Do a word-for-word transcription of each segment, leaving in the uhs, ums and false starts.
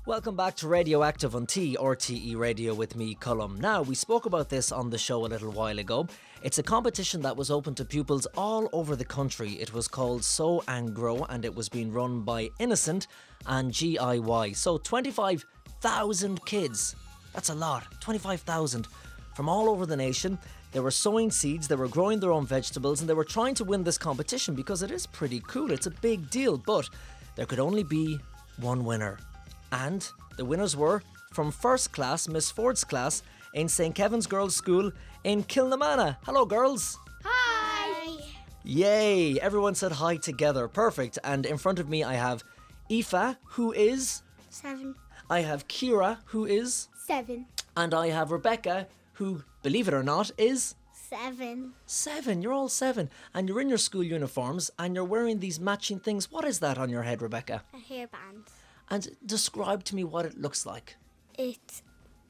Welcome back to Radioactive on T R T E Radio with me, Cullum. Now, we spoke about this on the show a little while ago. It's a competition that was open to pupils all over the country. It was called Sew and Grow, and it was being run by Innocent and G I Y. So twenty-five thousand kids, that's a lot, twenty-five thousand from all over the nation. They were sowing seeds, they were growing their own vegetables, and they were trying to win this competition because it is pretty cool. It's a big deal, but there could only be one winner. And the winners were from first class, Miss Ford's class, in Saint Kevin's Girls' School in Kilnamana. Hello, girls. Hi. Yay, everyone said hi together. Perfect. And in front of me I have Aoife, who is... Seven. I have Kira, who is... Seven. And I have Rebecca, who, believe it or not, is... Seven. Seven. You're all seven. And you're in your school uniforms and you're wearing these matching things. What is that on your head, Rebecca? A hairband. And describe to me what it looks like. It's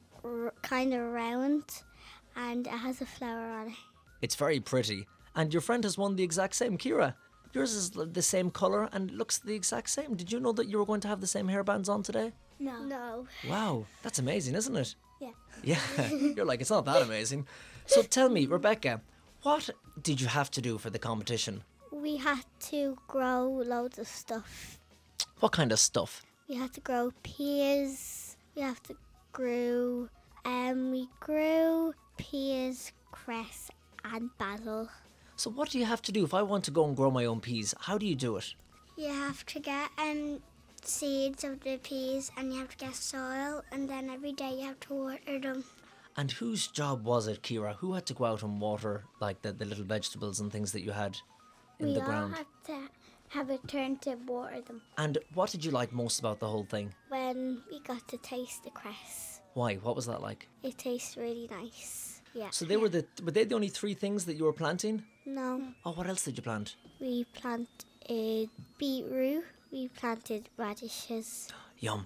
r- kind of round and it has a flower on it. It's very pretty. And your friend has won the exact same, Kira. Yours is the same colour and looks the exact same. Did you know that you were going to have the same hairbands on today? No. No. Wow, that's amazing, isn't it? Yeah. Yeah, you're like, it's not that amazing. So tell me, Rebecca, what did you have to do for the competition? We had to grow loads of stuff. What kind of stuff? We had to grow peas. We have to grow, um, we grew peas, cress and basil. So what do you have to do if I want to go and grow my own peas? How do you do it? You have to get um seeds of the peas and you have to get soil and then every day you have to water them. And whose job was it, Kira? Who had to go out and water like the, the little vegetables and things that you had in we the all ground? had to have a turn to water them. And what did you like most about the whole thing? When we got to taste the cress, Why? What was that like? it tastes really nice. Yeah. So they were the were they the only three things that you were planting? No, Oh, what else did you plant? we planted beetroot. We planted radishes. Yum.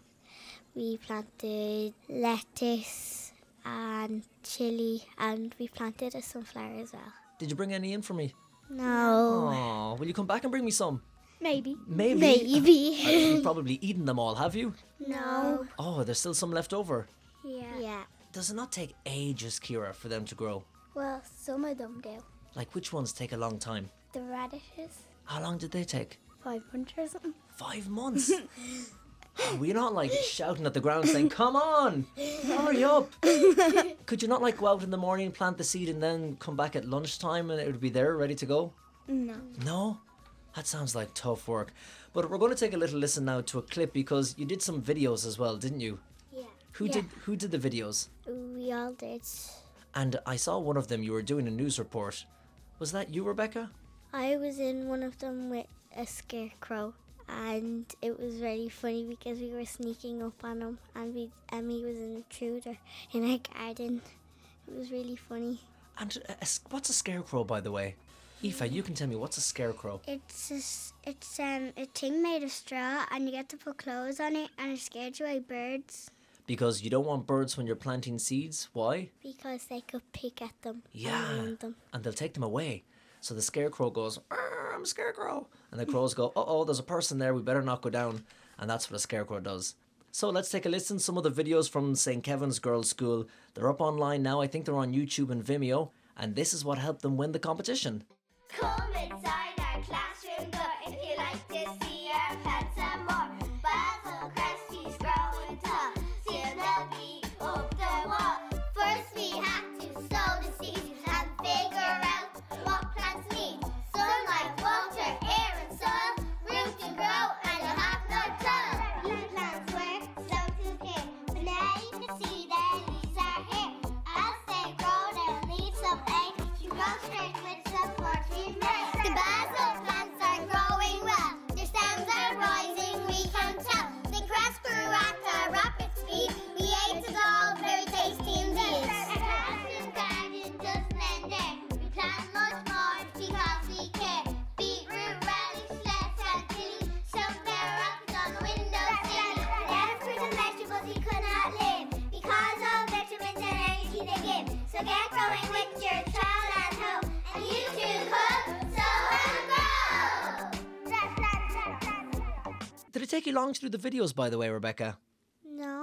We planted lettuce and chili, and we planted a sunflower as well. Did you bring any in for me? No. Oh, will you come back and bring me some? Maybe. Maybe. Maybe. You've probably eaten them all, have you? No. Oh, there's still some left over. Yeah. Yeah. Does it not take ages, Kira, for them to grow? Well, some of them do. Like, which ones take a long time? The radishes, How long did they take? five hundred or something. Five months. Oh, were you not like shouting at the ground saying, come on, hurry up? Could you not like go out in the morning, plant the seed and then come back at lunchtime and it would be there ready to go? No. No? That sounds like tough work. But we're going to take a little listen now to a clip because you did some videos as well, didn't you? Yeah. Who Yeah. did who did the videos? We all did. And I saw one of them, you were doing a news report. Was that you, Rebecca? I was in one of them with a scarecrow, and it was really funny because we were sneaking up on him, and we Emmy was an intruder in our garden. It was really funny. And a, a, what's a scarecrow, by the way? Aoife, you can tell me, what's a scarecrow? It's just, it's um a thing made of straw, and you get to put clothes on it, and it scares away birds Because you don't want birds when you're planting seeds. Why? because they could pick at them Yeah. and wound them. And they'll take them away. So the scarecrow goes, "Arr, I'm a scarecrow." And the crows go, uh-oh, there's a person there, we better not go down. And that's what a scarecrow does. So let's take a listen. Some of the videos from Saint Kevin's Girls' School. They're up online now. I think they're on YouTube and Vimeo. And this is what helped them win the competition. Come inside our classroom door if you like to see our plants and more. Basil, cress, he's growing tall. Seal the bee up the wall. First we have to sow the seeds and figure out what plants need. Sunlight, water, air and soil. Root to grow and you have no toil. Blue plants work slow to care. But now you can see their leaves are here. As they grow they'll need some aid. You grow straight with support we've made. The basil plants are growing well. Their stems are rising, we can tell. The grass grew at a rapid speed. We ate it all very tasty indeed. Our classroom garden doesn't end there. We plant much more because we care. Beetroot, relish, lettuce and chili. Some bear up on the windowsill. There's fruit and vegetables we could not live because of vitamins and energy they give. So get growing with your child and hoe. And you too could sow and grow. Did it take you long to do the videos, by the way, Rebecca? No.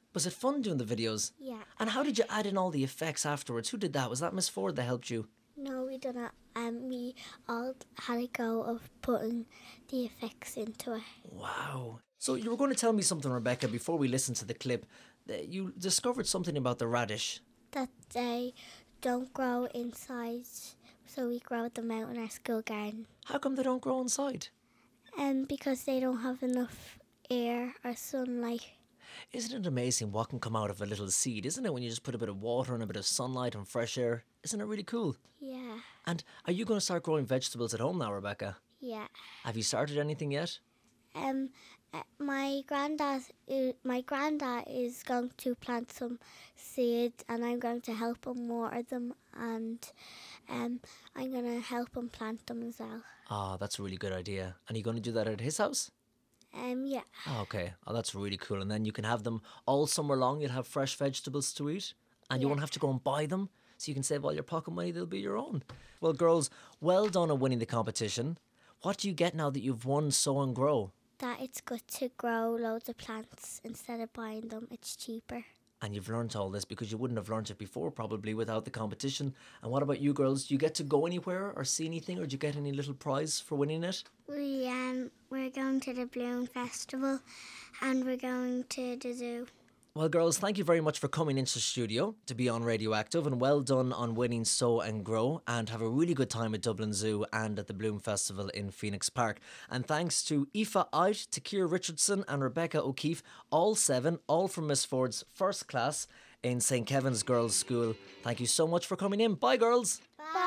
Was it fun doing the videos? Yeah. And how did you add in all the effects afterwards? Who did that? Was that Miss Ford that helped you? No, we done it. Um, we all had a go of putting the effects into it. Wow. So you were going to tell me something, Rebecca, before we listen to the clip. That you discovered something about the radish. That they don't grow inside, so we grow them out in our school garden. How come they don't grow inside? Um, because they don't have enough air or sunlight. Isn't it amazing what can come out of a little seed, isn't it, when you just put a bit of water and a bit of sunlight and fresh air? Isn't it really cool? Yeah. And are you going to start growing vegetables at home now, Rebecca? Yeah. Have you started anything yet? Um, uh, my granddad, uh, my granddad is going to plant some seeds, and I'm going to help him water them, and um, I'm going to help him plant them as well. Ah, that's a really good idea. And are you going to do that at his house? Um, yeah. Oh, okay. Oh, that's really cool. And then you can have them all summer long. You'll have fresh vegetables to eat. And you Yeah. won't have to go and buy them. So you can save all your pocket money. They'll be your own. Well, girls, well done on winning the competition. What do you get now that you've won Sow and Grow? That it's good to grow loads of plants instead of buying them. It's cheaper. And you've learnt all this because you wouldn't have learnt it before probably without the competition. And what about you girls? Do you get to go anywhere or see anything, or do you get any little prize for winning it? We um we're going to the Bloom Festival, and we're going to the zoo. Well, girls, thank you very much for coming into the studio to be on Radioactive, and well done on winning Sow and Grow, and have a really good time at Dublin Zoo and at the Bloom Festival in Phoenix Park. And thanks to Aoife Out, Takir Richardson and Rebecca O'Keefe, all seven, all from Miss Ford's first class in Saint Kevin's Girls' School. Thank you so much for coming in. Bye, girls.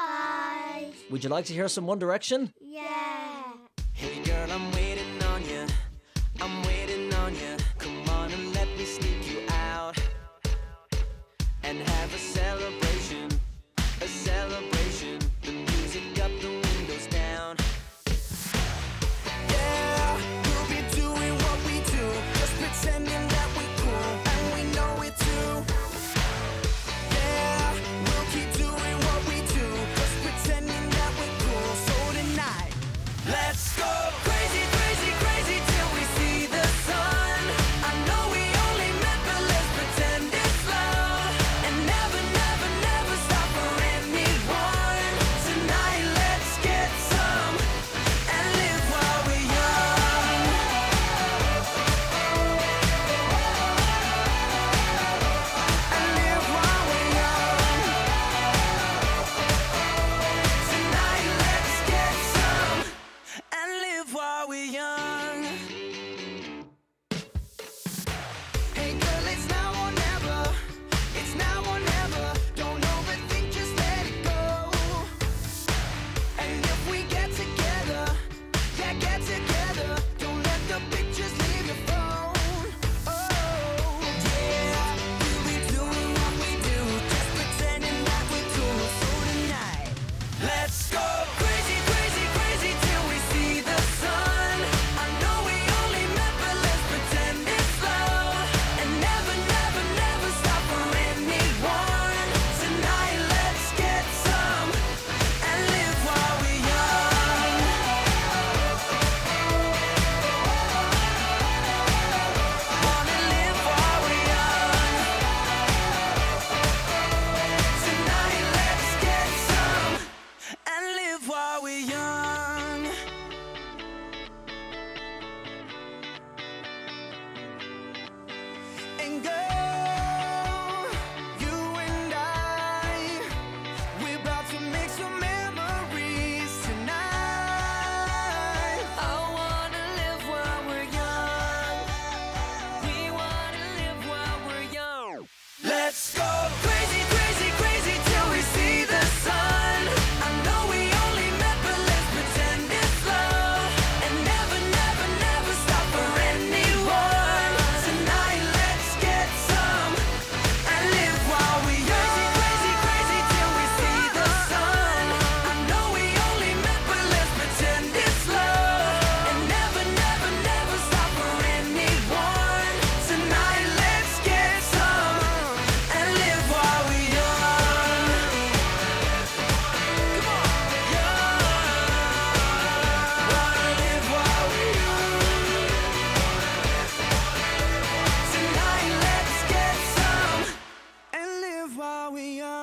Bye. Would you like to hear some One Direction? Yeah. Hey girl, I'm waiting on you. I'm waiting on you. Come on and let me sneak you out and have a celebration, a celebration. The music up, the windows down. Yeah, we'll be doing what we do, just pretending that we're cool, and we know it too. Yeah, we'll keep doing what we do, just pretending that we're cool. So tonight, let's go crazy, crazy, crazy till we see the sun. I know we only met, but let's pretend it's love, and never, never, never stop for anyone. Tonight, let's get some and live while we're young. And live while we're young. Tonight, let's get some and live while we're young. Hey girl, it's now or never. It's now or never. Don't overthink, just let it go. And if we get together, yeah, get together. Don't let the pictures leave your phone. Oh, yeah, we'll be doing what we do, just pretending that we're cool. So tonight, let's go crazy, crazy, crazy till we see the sun. I while we're young.